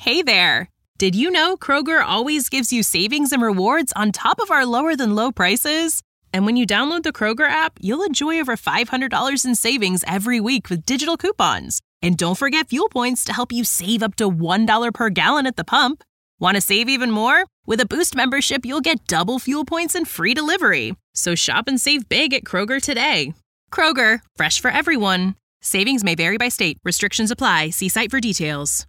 Hey there! Did you know Kroger always gives you savings and rewards on top of our lower-than-low prices? And when you download the Kroger app, you'll enjoy over $500 in savings every week with digital coupons. And don't forget fuel points to help you save up to $1 per gallon at the pump. Want to save even more? With a Boost membership, you'll get double fuel points and free delivery. So shop and save big at Kroger today. Kroger, fresh for everyone. Savings may vary by state. Restrictions apply. See site for details.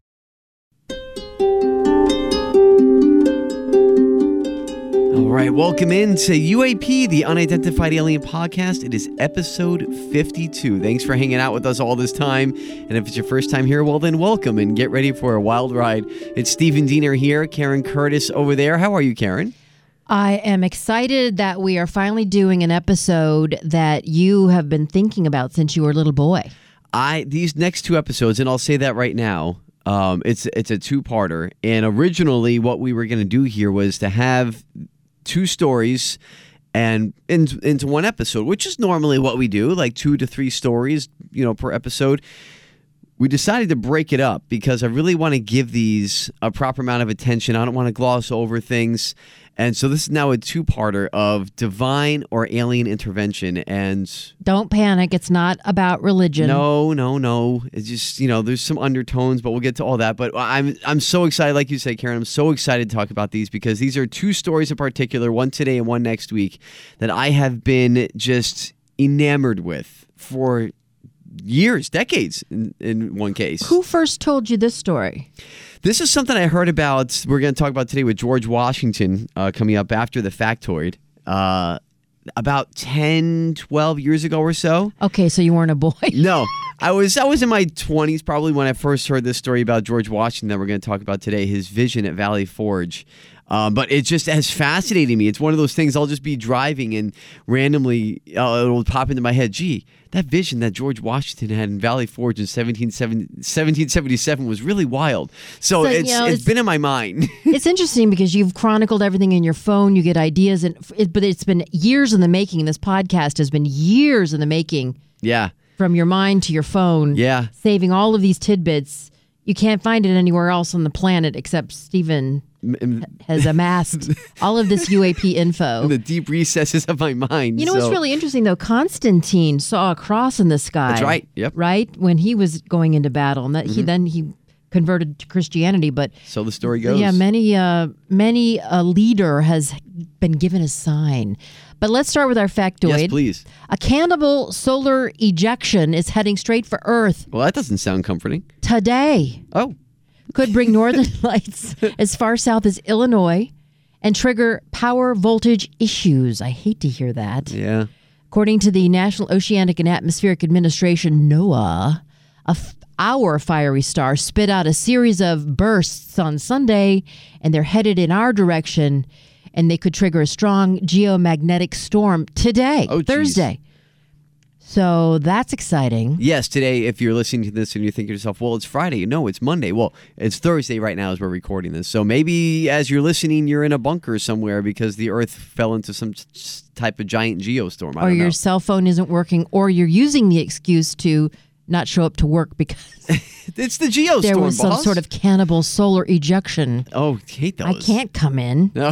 All right, welcome into UAP, the Unidentified Alien Podcast. It is episode 52. Thanks for hanging out with us all this time. And if it's your first time here, well, then welcome and get ready for a wild ride. It's Stephen Diener here, Karen Curtis over there. How are you, Karen? I am excited that we are finally doing an episode that you have been thinking about since you were a little boy. These next two episodes, and I'll say that right now, it's a two-parter. And originally what we were going to do here was to have two stories and into one episode, which is normally what we do, like 2 to 3 stories, per episode. We decided to break it up because I really want to give these a proper amount of attention. I don't want to gloss over things. And so this is now a two-parter of divine or alien intervention. And don't panic. It's not about religion. No. It's just, there's some undertones, but we'll get to all that. But I'm so excited, like you said, Karen, I'm so excited to talk about these because these are two stories in particular, one today and one next week, that I have been just enamored with for years, decades in one case. Who first told you this story? This is something I heard about. We're going to talk about today with George Washington coming up after the factoid. About 10, 12 years ago or so. Okay, so you weren't a boy. No. I was in my 20s probably when I first heard this story about George Washington that we're going to talk about today, his vision at Valley Forge. But it just has fascinated me. It's one of those things I'll just be driving and randomly it'll pop into my head. Gee, that vision that George Washington had in Valley Forge in 1777 was really wild. So it's been in my mind. It's interesting because you've chronicled everything in your phone. You get ideas, but it's been years in the making. This podcast has been years in the making. Yeah. From your mind to your phone. Yeah. Saving all of these tidbits. You can't find it anywhere else on the planet except Stephen has amassed all of this UAP info. In the deep recesses of my mind. What's really interesting, though? Constantine saw a cross in the sky. That's right. Yep. Right? When he was going into battle. And that he converted to Christianity. But so the story goes. Yeah, many a leader has been given a sign. But let's start with our factoid. Yes, please. A cannibal solar ejection is heading straight for Earth. Well, that doesn't sound comforting. Today. Oh. Could bring northern lights as far south as Illinois and trigger power voltage issues. I hate to hear that. Yeah. According to the National Oceanic and Atmospheric Administration, NOAA, our fiery star spit out a series of bursts on Sunday, and they're headed in our direction. And they could trigger a strong geomagnetic storm today, Thursday. So that's exciting. Yes, today, if you're listening to this and you think to yourself, well, it's Friday. No, it's Monday. Well, it's Thursday right now as we're recording this. So maybe as you're listening, you're in a bunker somewhere because the Earth fell into some type of giant geostorm. Or your cell phone isn't working, or you're using the excuse to not show up to work because it's the geostorm, there was some sort of cannibal solar ejection. Oh, hate those. I can't come in. No.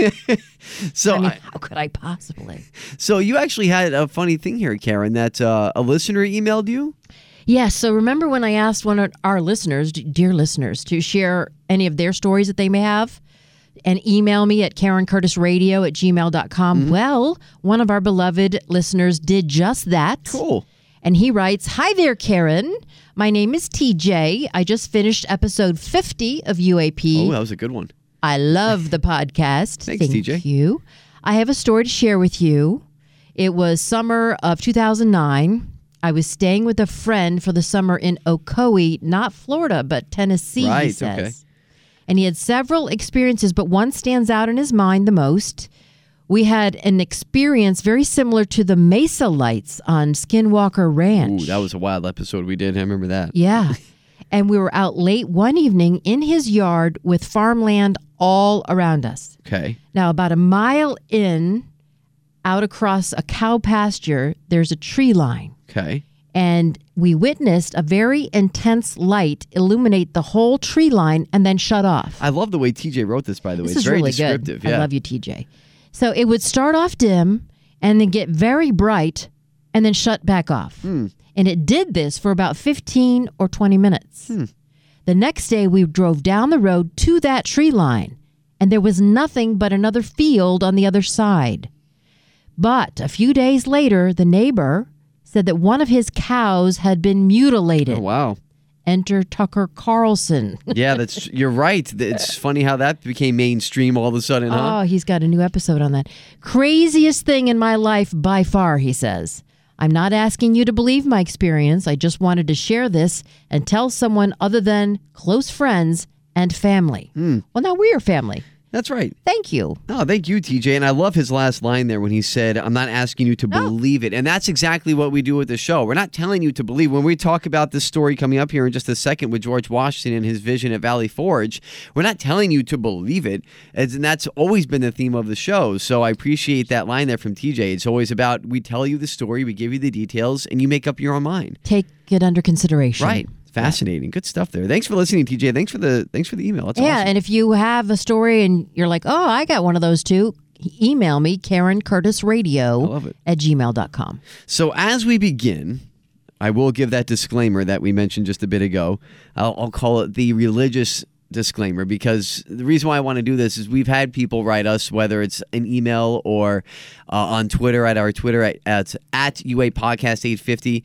So how could I possibly? So you actually had a funny thing here, Karen, that a listener emailed you? Yes. So remember when I asked one of our listeners, dear listeners, to share any of their stories that they may have and email me at KarenCurtisRadio@gmail.com. Mm-hmm. Well, one of our beloved listeners did just that. Cool. And he writes, "Hi there, Karen. My name is TJ. I just finished episode 50 of UAP. Oh, that was a good one. I love the podcast. Thanks, TJ. Thank you. I have a story to share with you. It was summer of 2009. I was staying with a friend for the summer in Ocoee, not Florida, but Tennessee, right, he says. Okay. And he had several experiences, but one stands out in his mind the most. We had an experience very similar to the Mesa Lights on Skinwalker Ranch. Ooh, that was a wild episode we did. I remember that. Yeah. And we were out late one evening in his yard with farmland all around us. Okay. Now, about a mile in, out across a cow pasture, there's a tree line. Okay. And we witnessed a very intense light illuminate the whole tree line and then shut off. I love the way TJ wrote this, by the way. This It's is very really descriptive. good. Yeah. I love you, TJ. So it would start off dim and then get very bright and then shut back off. And it did this for about 15 or 20 minutes. The next day, we drove down the road to that tree line, and there was nothing but another field on the other side. But a few days later, the neighbor said that one of his cows had been mutilated. Oh, wow. Enter Tucker Carlson. Yeah, you're right. It's funny how that became mainstream all of a sudden, huh? Oh, he's got a new episode on that. Craziest thing in my life by far, he says. I'm not asking you to believe my experience. I just wanted to share this and tell someone other than close friends and family. Well, now we're family. That's right. Thank you. Oh, thank you, TJ. And I love his last line there when he said, I'm not asking you to believe it. And that's exactly what we do with the show. We're not telling you to believe. When we talk about this story coming up here in just a second with George Washington and his vision at Valley Forge, we're not telling you to believe it. And that's always been the theme of the show. So I appreciate that line there from TJ. It's always about, we tell you the story, we give you the details, and you make up your own mind. Take it under consideration. Right. Fascinating. Good stuff there. Thanks for listening, TJ. Thanks for the email. That's awesome. And if you have a story and you're like, oh, I got one of those too, email me, KarenCurtisRadio @gmail.com. So as we begin, I will give that disclaimer that we mentioned just a bit ago. I'll call it the religious disclaimer, because the reason why I want to do this is we've had people write us, whether it's an email or on Twitter at our Twitter at UA Podcast 850,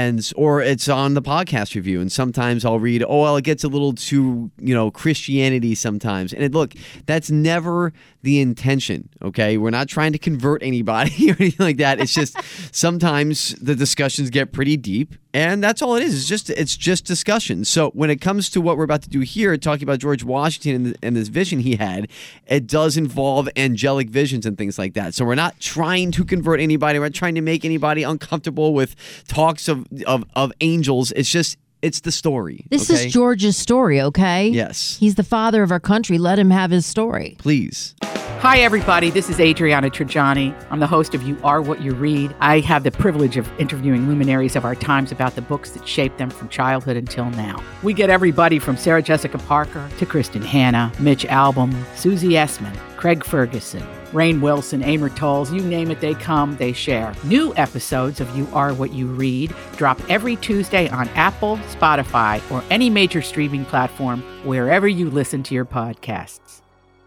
or it's on the podcast review. And sometimes I'll read, it gets a little too, Christianity sometimes. And look, that's never the intention, okay? We're not trying to convert anybody or anything like that. It's just sometimes the discussions get pretty deep, and that's all it is. It's just discussion. So when it comes to what we're about to do here, talking about George Washington and this vision he had, it does involve angelic visions and things like that. So we're not trying to convert anybody. We're not trying to make anybody uncomfortable with talks of angels. It's the story. This is George's story, okay? Yes. He's the father of our country. Let him have his story. Please. Hi, everybody. This is Adriana Trajani. I'm the host of You Are What You Read. I have the privilege of interviewing luminaries of our times about the books that shaped them from childhood until now. We get everybody from Sarah Jessica Parker to Kristen Hanna, Mitch Albom, Susie Essman, Craig Ferguson, Rainn Wilson, Amor Tolls, you name it, they come, they share. New episodes of You Are What You Read drop every Tuesday on Apple, Spotify, or any major streaming platform wherever you listen to your podcasts.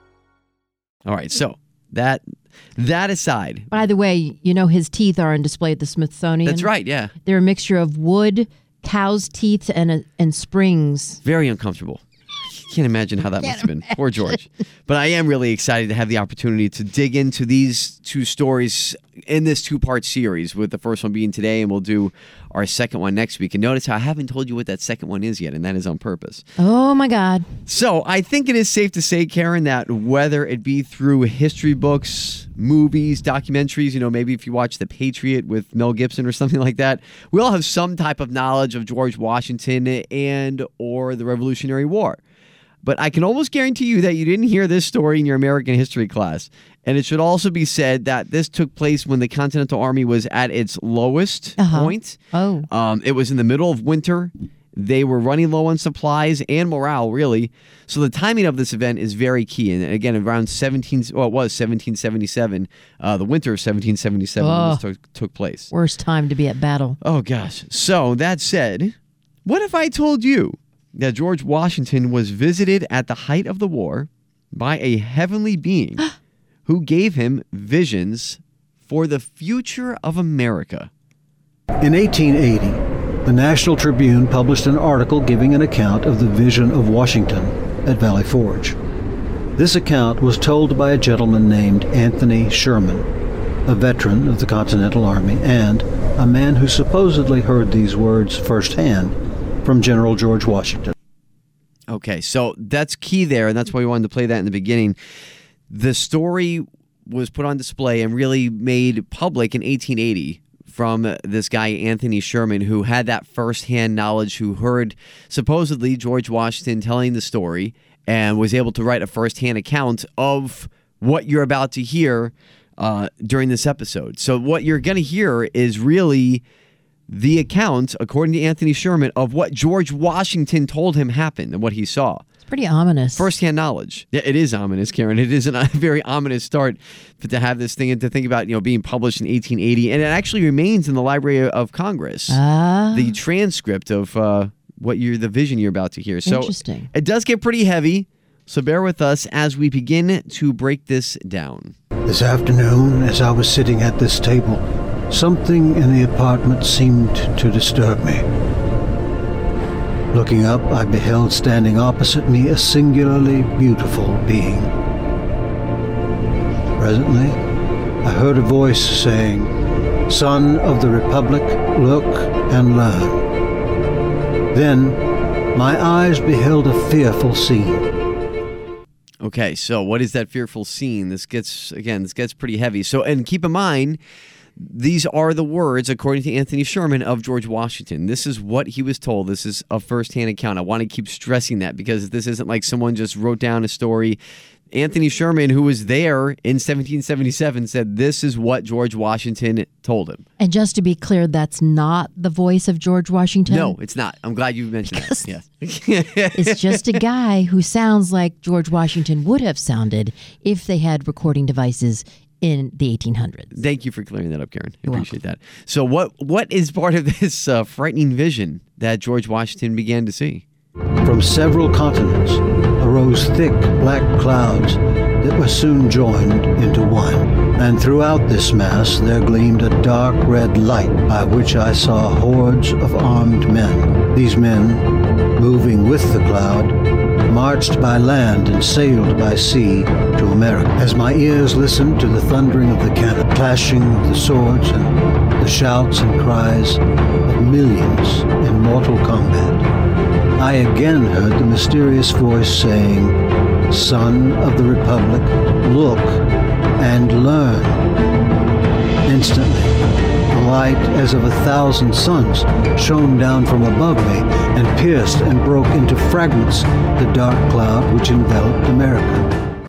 All right, so that aside. By the way, his teeth are on display at the Smithsonian. That's right, yeah. They're a mixture of wood, cow's teeth, and springs. Very uncomfortable. Can't imagine how that must have been. Poor George. But I am really excited to have the opportunity to dig into these two stories in this two-part series, with the first one being today, and we'll do our second one next week. And notice how I haven't told you what that second one is yet, and that is on purpose. Oh, my God. So I think it is safe to say, Karen, that whether it be through history books, movies, documentaries, maybe if you watch The Patriot with Mel Gibson or something like that, we all have some type of knowledge of George Washington and or the Revolutionary War. But I can almost guarantee you that you didn't hear this story in your American history class. And it should also be said that this took place when the Continental Army was at its lowest point. Oh. It was in the middle of winter. They were running low on supplies and morale, really. So the timing of this event is very key. And again, around 1777, the winter of 1777 when this took place. Worst time to be at battle. Oh, gosh. So that said, what if I told you that George Washington was visited at the height of the war by a heavenly being who gave him visions for the future of America? In 1880, the National Tribune published an article giving an account of the vision of Washington at Valley Forge. This account was told by a gentleman named Anthony Sherman, a veteran of the Continental Army and a man who supposedly heard these words firsthand from General George Washington. Okay, so that's key there, and that's why we wanted to play that in the beginning. The story was put on display and really made public in 1880 from this guy, Anthony Sherman, who had that firsthand knowledge, who heard supposedly George Washington telling the story and was able to write a firsthand account of what you're about to hear during this episode. So what you're going to hear is really the account, according to Anthony Sherman, of what George Washington told him happened and what he saw. It's pretty ominous. First-hand knowledge. Yeah, it is ominous, Karen. It is a very ominous start to have this thing and to think about, being published in 1880. And it actually remains in the Library of Congress. The transcript of the vision you're about to hear. So interesting. It does get pretty heavy. So bear with us as we begin to break this down. This afternoon, as I was sitting at this table, something in the apartment seemed to disturb me. Looking up, I beheld standing opposite me a singularly beautiful being. Presently, I heard a voice saying, "Son of the Republic, look and learn." Then, my eyes beheld a fearful scene. Okay, so what is that fearful scene? This gets pretty heavy. So, and keep in mind, these are the words, according to Anthony Sherman, of George Washington. This is what he was told. This is a first-hand account. I want to keep stressing that because this isn't like someone just wrote down a story. Anthony Sherman, who was there in 1777, said this is what George Washington told him. And just to be clear, that's not the voice of George Washington? No, it's not. I'm glad you mentioned that. Yes. It's just a guy who sounds like George Washington would have sounded if they had recording devices in the 1800s. Thank you for clearing that up, Karen. I appreciate that. So what is part of this frightening vision that George Washington began to see? From several continents arose thick black clouds that were soon joined into one. And throughout this mass there gleamed a dark red light by which I saw hordes of armed men. These men, moving with the cloud, marched by land and sailed by sea to America. As my ears listened to the thundering of the cannon, clashing of the swords, and the shouts and cries of millions in mortal combat, I again heard the mysterious voice saying, "Son of the Republic, look and learn." Instantly, a light as of 1,000 suns shone down from above me and pierced and broke into fragments the dark cloud which enveloped America.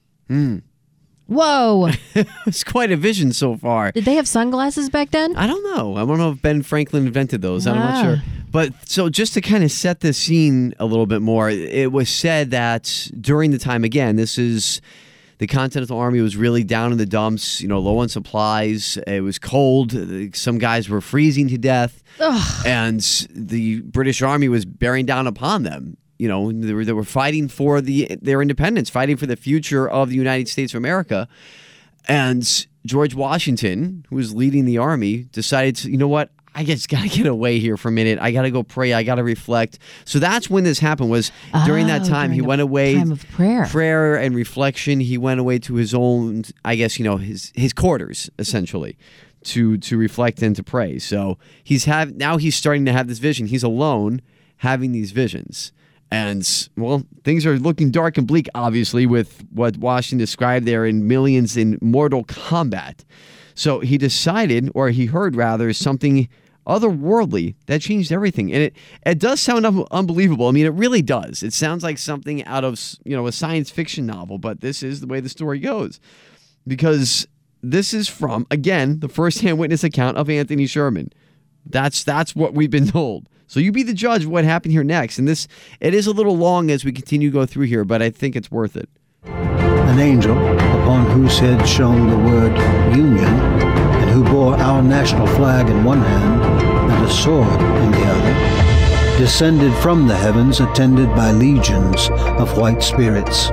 Whoa! It's quite a vision so far. Did they have sunglasses back then? I don't know. I don't know if Ben Franklin invented those. I'm not sure. But so just to kind of set the scene a little bit more, it was said that during the time, again, this is the Continental Army was really down in the dumps, low on supplies. It was cold. Some guys were freezing to death. Ugh. And the British Army was bearing down upon them. They were fighting for their independence, fighting for the future of the United States of America. And George Washington, who was leading the army, decided to, you know what? I just got to get away here for a minute. I got to go pray. I got to reflect. So that's when this happened, was during that time. He went away. Time of prayer. Prayer and reflection. He went away to his own, his quarters, essentially, to reflect and to pray. So now he's starting to have this vision. He's alone having these visions. And, well, things are looking dark and bleak, obviously, with what Washington described there in millions in mortal combat. So he decided, or he heard rather, something otherworldly that changed everything. And it does sound unbelievable. I mean, it really does. It sounds like something out of, a science fiction novel, but this is the way the story goes. Because this is from, again, the first-hand witness account of Anthony Sherman. That's what we've been told. So you be the judge of what happened here next. And it is a little long as we continue to go through here, but I think it's worth it. An angel, upon whose head shone the word Union, and who bore our national flag in one hand and a sword in the other, descended from the heavens attended by legions of white spirits.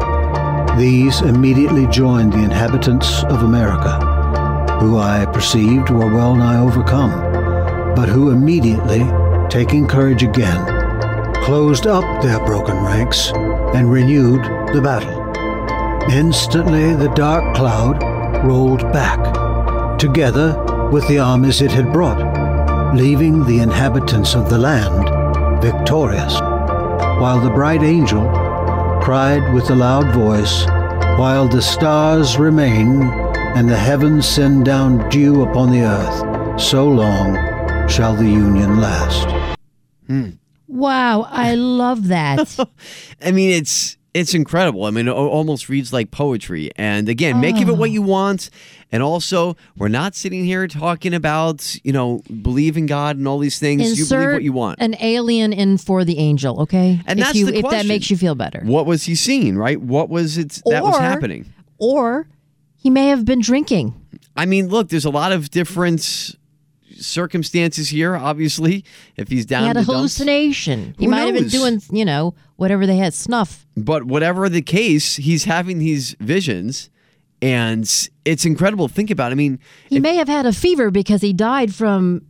These immediately joined the inhabitants of America, who I perceived were well nigh overcome, but who immediately, taking courage again, closed up their broken ranks and renewed the battle. Instantly the dark cloud rolled back, together with the armies it had brought, leaving the inhabitants of the land victorious, while the bright angel cried with a loud voice, "While the stars remain and the heavens send down dew upon the earth, so long shall the Union last." Wow, I love that. I mean, it's It's incredible. I mean, it almost reads like poetry. And again, make of it what you want. And also, we're not sitting here talking about, believe in God and all these things. You believe what you want. An alien in for the angel, okay? And that's the question. If that makes you feel better. What was he seeing, right? What was it that was happening? Or he may have been drinking. I mean, look, there's a lot of different circumstances here, obviously. If he's down he had in a the dumps, hallucination. He might have been doing, whatever they had, snuff. But whatever the case, he's having these visions, and it's incredible to think about. I mean, he may have had a fever because he died from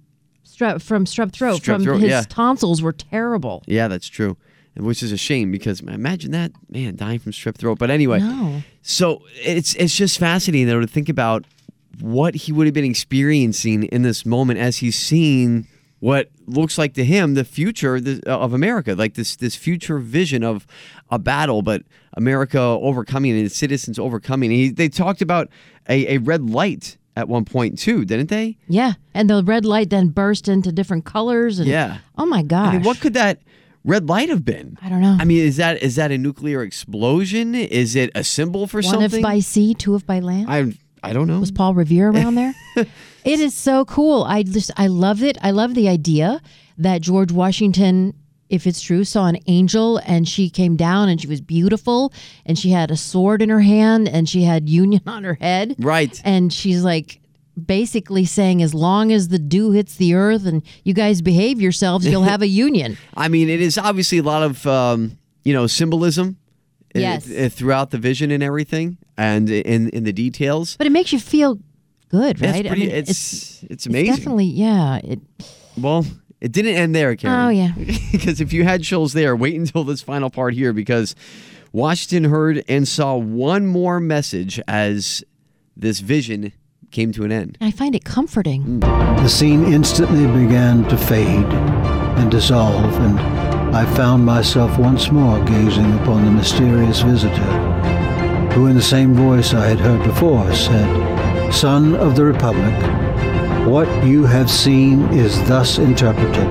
strep throat. His tonsils were terrible. Yeah, that's true. Which is a shame because imagine that, man, dying from strep throat. But anyway, so it's just fascinating though to think about what he would have been experiencing in this moment as he's seeing what looks like to him the future of America, like this future vision of a battle, but America overcoming and its citizens overcoming. They talked about a red light at one point too, didn't they? Yeah, and the red light then burst into different colors. And, yeah. Oh my gosh. I mean, what could that red light have been? I don't know. I mean, is that a nuclear explosion? Is it a symbol for something? One if by sea, two if by land? I don't know. Was Paul Revere around there? It is so cool. I love it. I love the idea that George Washington, if it's true, saw an angel and she came down and she was beautiful and she had a sword in her hand and she had Union on her head. Right. And she's like basically saying, as long as the dew hits the earth and you guys behave yourselves, you'll have a Union. I mean, it is obviously a lot of, symbolism. Yes. Throughout the vision and everything and in the details. But it makes you feel good, right? It's amazing. It's definitely, yeah. Well, it didn't end there, Karen. Oh, yeah. Because if you had chills there, wait until this final part here because Washington heard and saw one more message as this vision came to an end. I find it comforting. The scene instantly began to fade and dissolve, and I found myself once more gazing upon the mysterious visitor, who in the same voice I had heard before said, "Son of the Republic, what you have seen is thus interpreted.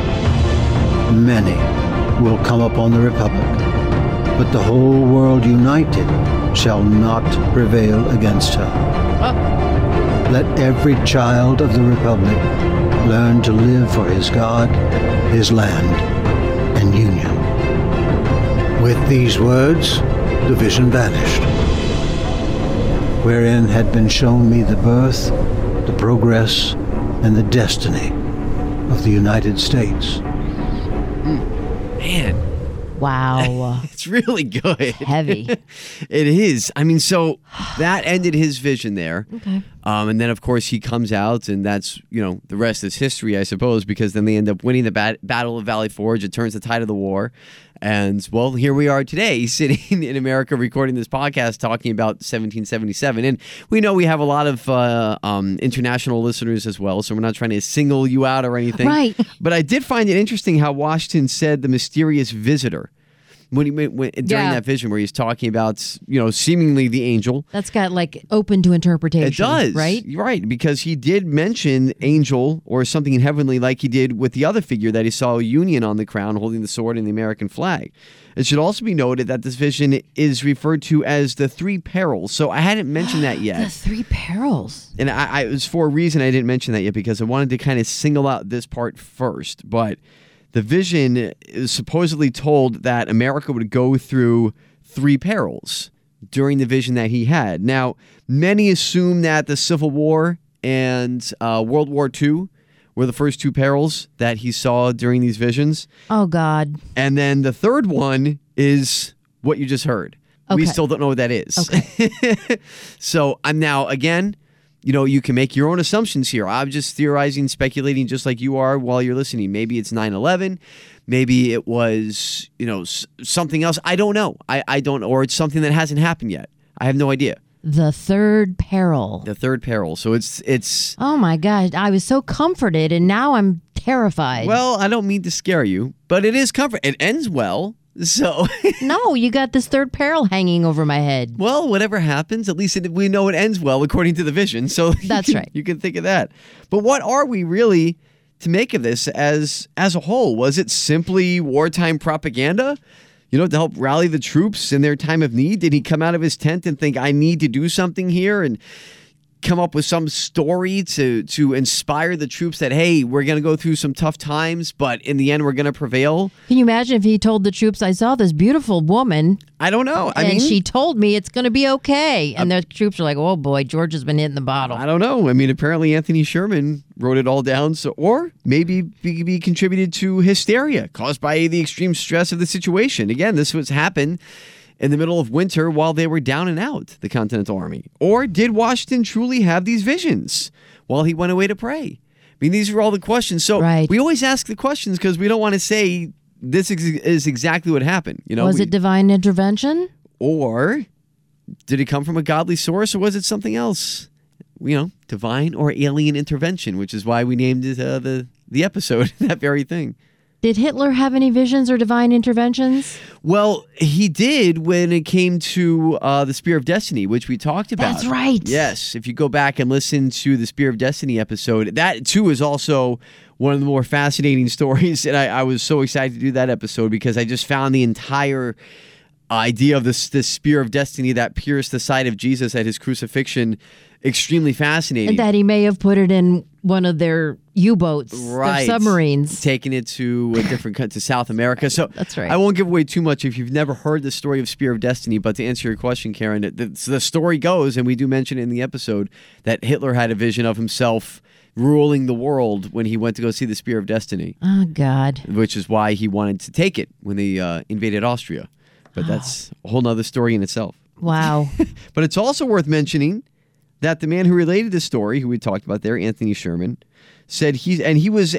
Many will come upon the Republic, but the whole world united shall not prevail against her. Let every child of the Republic learn to live for his God, his land, and Union." With these words, the vision vanished, wherein had been shown me the birth, the progress, and the destiny of the United States. Man. Wow. It's really good. Heavy. It is. I mean, so that ended his vision there. Okay. And then, of course, he comes out, and that's, the rest is history, I suppose, because then they end up winning the Battle of Valley Forge. It turns the tide of the war. And, well, here we are today, sitting in America recording this podcast talking about 1777. And we know we have a lot of international listeners as well, so we're not trying to single you out or anything. Right. But I did find it interesting how Washington said the mysterious visitor. During that vision where he's talking about, seemingly the angel. That's got open to interpretation. It does. Right? You're right, because he did mention angel or something heavenly like he did with the other figure that he saw, Union on the crown holding the sword and the American flag. It should also be noted that this vision is referred to as the Three Perils. So I hadn't mentioned that yet. The Three Perils. And it was for a reason I didn't mention that yet because I wanted to kind of single out this part first. But the vision is supposedly told that America would go through three perils during the vision that he had. Now, many assume that the Civil War and World War II were the first two perils that he saw during these visions. Oh, God. And then the third one is what you just heard. Okay. We still don't know what that is. Okay. So I'm now, again, you can make your own assumptions here. I'm just theorizing, speculating just like you are while you're listening. Maybe it's 9/11. Maybe it was, something else. I don't know. I don't, or it's something that hasn't happened yet. I have no idea. The third peril. The third peril. So it's. Oh my gosh! I was so comforted, and now I'm terrified. Well, I don't mean to scare you, but it is comfort. It ends well. So no, you got this third peril hanging over my head. Well, whatever happens, at least we know it ends well according to the vision. So that's right. You can think of that. But what are we really to make of this as a whole? Was it simply wartime propaganda? to help rally the troops in their time of need? Did he come out of his tent and think, I need to do something here, and come up with some story to inspire the troops that, hey, we're going to go through some tough times, but in the end, we're going to prevail? Can you imagine if he told the troops, I saw this beautiful woman, I don't know. and she told me it's going to be okay. And the troops are like, oh boy, George has been hitting the bottle. I don't know. I mean, apparently Anthony Sherman wrote it all down, or maybe he contributed to hysteria caused by the extreme stress of the situation. Again, this was happened in the middle of winter while they were down and out, the Continental Army. Or did Washington truly have these visions while he went away to pray? I mean, these are all the questions. So we always ask the questions because we don't want to say this is exactly what happened. Was it divine intervention? Or did it come from a godly source, or was it something else? Divine or alien intervention, which is why we named it the episode that very thing. Did Hitler have any visions or divine interventions? Well, he did when it came to the Spear of Destiny, which we talked about. That's right. Yes. If you go back and listen to the Spear of Destiny episode, that too is also one of the more fascinating stories. And I was so excited to do that episode because I just found the entire idea of this Spear of Destiny that pierced the side of Jesus at his crucifixion extremely fascinating. And that he may have put it in one of their U-boats, their submarines. Taking it to a different country, to South America. So that's right. I won't give away too much if you've never heard the story of Spear of Destiny, but to answer your question, Karen, the story goes, and we do mention it in the episode, that Hitler had a vision of himself ruling the world when he went to go see the Spear of Destiny. Oh, God. Which is why he wanted to take it when they invaded Austria. But that's a whole nother story in itself. Wow. But it's also worth mentioning that the man who related the story, who we talked about there, Anthony Sherman, said he was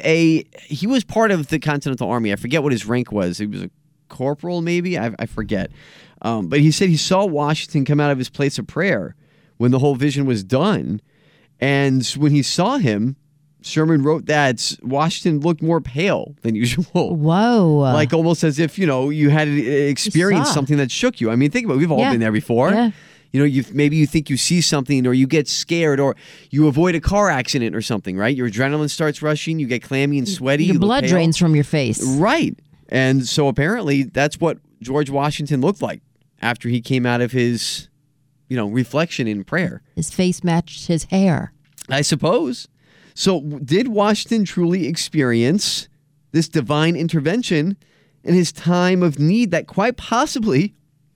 part of the Continental Army. I forget what his rank was. He was a corporal, maybe? I forget. But he said he saw Washington come out of his place of prayer when the whole vision was done. And when he saw him, Sherman wrote that Washington looked more pale than usual. Whoa. Like almost as if, you had experienced something that shook you. I mean, think about it. We've all been there before. Yeah. Maybe you think you see something, or you get scared, or you avoid a car accident or something, right? Your adrenaline starts rushing, you get clammy and sweaty. Your blood drains from your face. Right. And so apparently that's what George Washington looked like after he came out of his, reflection in prayer. His face matched his hair. I suppose. So did Washington truly experience this divine intervention in his time of need that quite possibly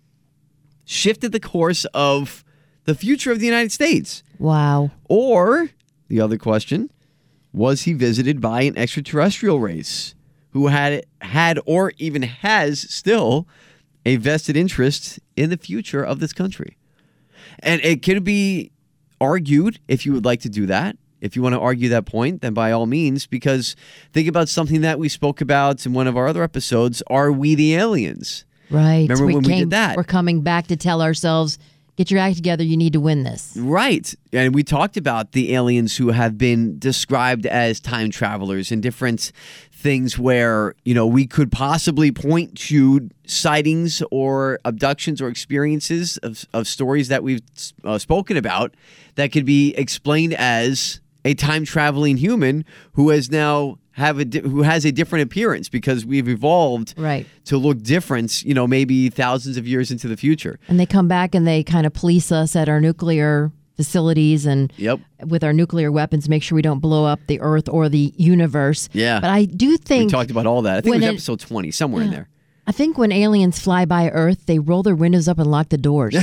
shifted the course of the future of the United States? Wow. Or, the other question, was he visited by an extraterrestrial race who had or even has still a vested interest in the future of this country? And it could be argued, if you would like to do that, if you want to argue that point, then by all means, because think about something that we spoke about in one of our other episodes, Are We the Aliens? Right. Remember when we did that? We're coming back to tell ourselves, get your act together, you need to win this. Right. And we talked about the aliens who have been described as time travelers and different things where, we could possibly point to sightings or abductions or experiences of stories that we've spoken about that could be explained as a time traveling human who has now who has a different appearance because we've evolved to look different, maybe thousands of years into the future. And they come back and they kind of police us at our nuclear facilities and with our nuclear weapons, make sure we don't blow up the Earth or the universe. Yeah. But I do think... We talked about all that. I think it was episode 20, somewhere in there. I think when aliens fly by Earth, they roll their windows up and lock the doors.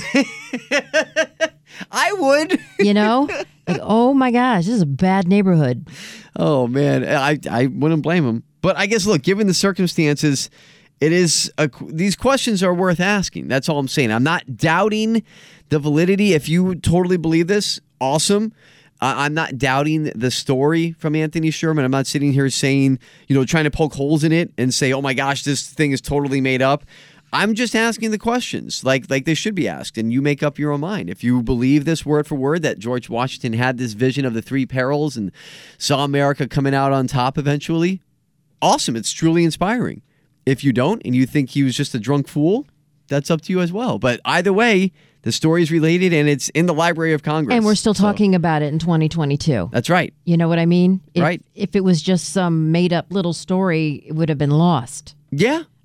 I would. Like, oh my gosh, this is a bad neighborhood. Oh man, I wouldn't blame him. But I guess, look, given the circumstances, these questions are worth asking. That's all I'm saying. I'm not doubting the validity. If you totally believe this, awesome. I'm not doubting the story from Anthony Sherman. I'm not sitting here saying, trying to poke holes in it and say, oh my gosh, this thing is totally made up. I'm just asking the questions like they should be asked, and you make up your own mind. If you believe this word for word, that George Washington had this vision of the three perils and saw America coming out on top eventually, awesome. It's truly inspiring. If you don't, and you think he was just a drunk fool, that's up to you as well. But either way, the story is related, and it's in the Library of Congress. And we're still talking about it in 2022. That's right. You know what I mean? Right. If it was just some made-up little story, it would have been lost. Yeah.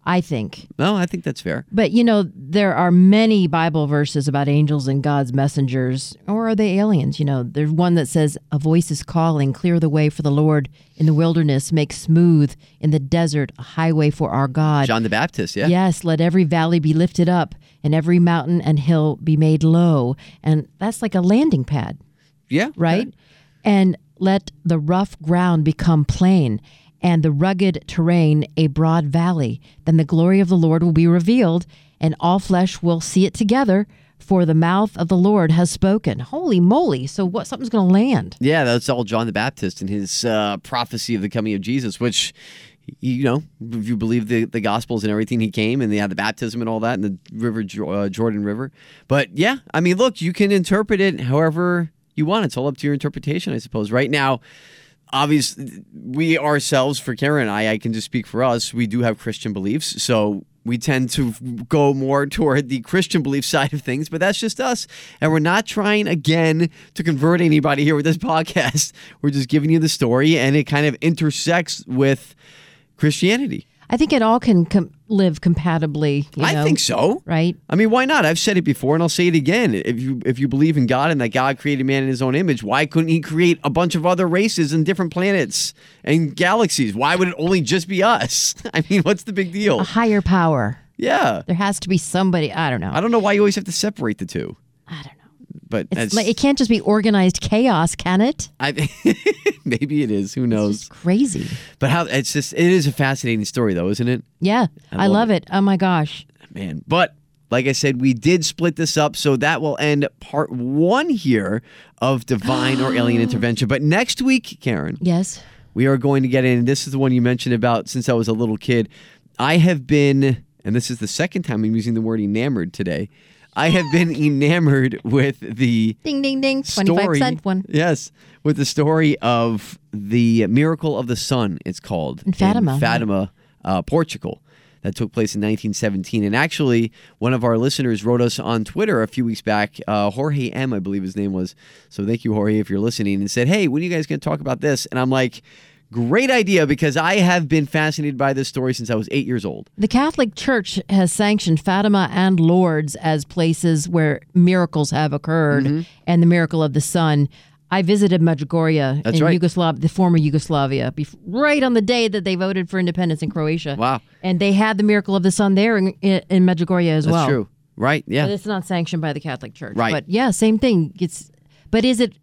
I think. No, I think that's fair. But, there are many Bible verses about angels and God's messengers. Or are they aliens? There's one that says, a voice is calling, clear the way for the Lord in the wilderness, make smooth in the desert a highway for our God. John the Baptist, yeah. Yes, let every valley be lifted up and every mountain and hill be made low. And that's like a landing pad, Yeah. right? Okay. And let the rough ground become plain and the rugged terrain a broad valley. Then the glory of the Lord will be revealed, and all flesh will see it together, for the mouth of the Lord has spoken. Holy moly. So something's going to land. Yeah, that's all John the Baptist and his prophecy of the coming of Jesus, which, if you believe the Gospels and everything, he came and they had the baptism and all that in the river, Jordan River. But yeah, I mean, look, you can interpret it however you want. It's all up to your interpretation, I suppose. Right now, obviously, we ourselves, for Karen and I can just speak for us, we do have Christian beliefs, so we tend to go more toward the Christian belief side of things, but that's just us. And we're not trying, again, to convert anybody here with this podcast. We're just giving you the story, and it kind of intersects with Christianity. I think it all can live compatibly. I think so. Right? I mean, why not? I've said it before, and I'll say it again. If you believe in God and that God created man in his own image, why couldn't he create a bunch of other races and different planets and galaxies? Why would it only just be us? I mean, what's the big deal? A higher power. Yeah. There has to be somebody. I don't know. I don't know why you always have to separate the two. I don't know. But it can't just be organized chaos, can it? Maybe it is. Who knows? It's crazy. But it is a fascinating story, though, isn't it? Yeah, I love it. Oh my gosh, man! But like I said, we did split this up, so that will end part 1 here of Divine or Alien Intervention. But next week, Karen, yes, we are going to get in. This is the one you mentioned about since I was a little kid. I have been, and this is the second time I'm using the word enamored today. I have been enamored with the ding, ding, ding, 25-cent one. Yes, with the story of the Miracle of the Sun, it's called. In Fatima. In Fatima, Portugal. That took place in 1917. And actually, one of our listeners wrote us on Twitter a few weeks back, Jorge M., I believe his name was. So thank you, Jorge, if you're listening, and said, hey, when are you guys going to talk about this? And I'm like, great idea, because I have been fascinated by this story since I was 8 years old. The Catholic Church has sanctioned Fatima and Lourdes as places where miracles have occurred, and the Miracle of the Sun. I visited Medjugorje in the former Yugoslavia, right on the day that they voted for independence in Croatia. Wow. And they had the Miracle of the Sun there in Medjugorje as well. That's true. Right, yeah. But it's not sanctioned by the Catholic Church. Right. But yeah, same thing. But is it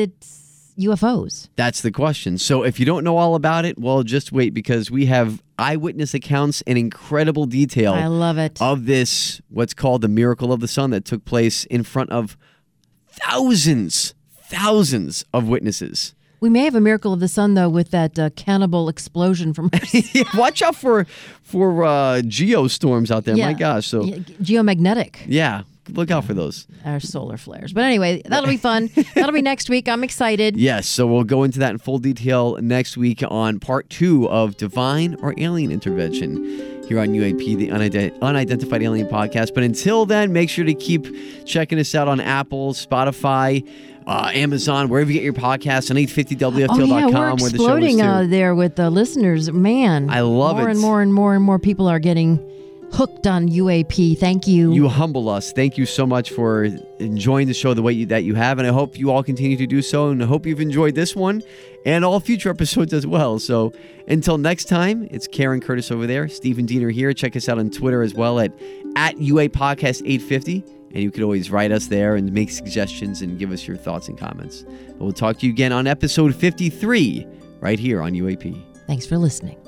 UFOs? That's the question. So if you don't know all about it, well, just wait, because we have eyewitness accounts and incredible detail. I love it. Of this, what's called the Miracle of the Sun, that took place in front of thousands of witnesses. We may have a Miracle of the Sun, though, with that cannibal explosion from yeah, watch out for geostorms out there. Yeah. My gosh. So geomagnetic. Yeah. Look out for those. Our solar flares. But anyway, that'll be fun. That'll be next week. I'm excited. Yes, so we'll go into that in full detail next week on part 2 of Divine or Alien Intervention here on UAP, the Unidentified Alien Podcast. But until then, make sure to keep checking us out on Apple, Spotify, Amazon, wherever you get your podcasts, on 850WFTL.com. We're exploding there with the listeners. Man, I love it. More and more people are getting hooked on UAP. Thank you. You humble us. Thank you so much for enjoying the show the way that you have, and I hope you all continue to do so, and I hope you've enjoyed this one and all future episodes as well. So until next time, it's Karen Curtis over there, Stephen Diener here. Check us out on Twitter as well at UA Podcast 850, and you can always write us there and make suggestions and give us your thoughts and comments. But we'll talk to you again on episode 53 right here on UAP. Thanks for listening.